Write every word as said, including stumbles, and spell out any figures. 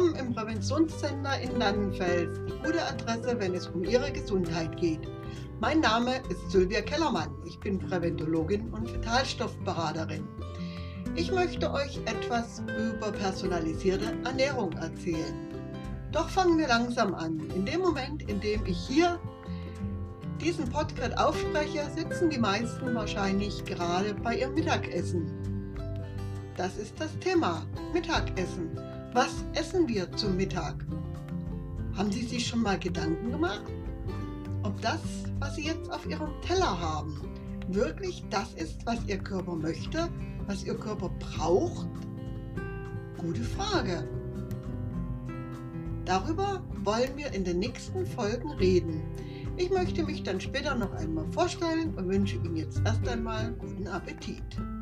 Willkommen im Präventionscenter in Dannenfels, die gute Adresse, wenn es um Ihre Gesundheit geht. Mein Name ist Sylvia Kellermann, ich bin Präventologin und Vitalstoffberaterin. Ich möchte euch etwas über personalisierte Ernährung erzählen. Doch fangen wir langsam an. In dem Moment, in dem ich hier diesen Podcast aufspreche, sitzen die meisten wahrscheinlich gerade bei ihrem Mittagessen. Das ist das Thema, Mittagessen. Was essen wir zum Mittag? Haben Sie sich schon mal Gedanken gemacht, ob das, was Sie jetzt auf Ihrem Teller haben, wirklich das ist, was Ihr Körper möchte, was Ihr Körper braucht? Gute Frage. Darüber wollen wir in den nächsten Folgen reden. Ich möchte mich dann später noch einmal vorstellen und wünsche Ihnen jetzt erst einmal guten Appetit.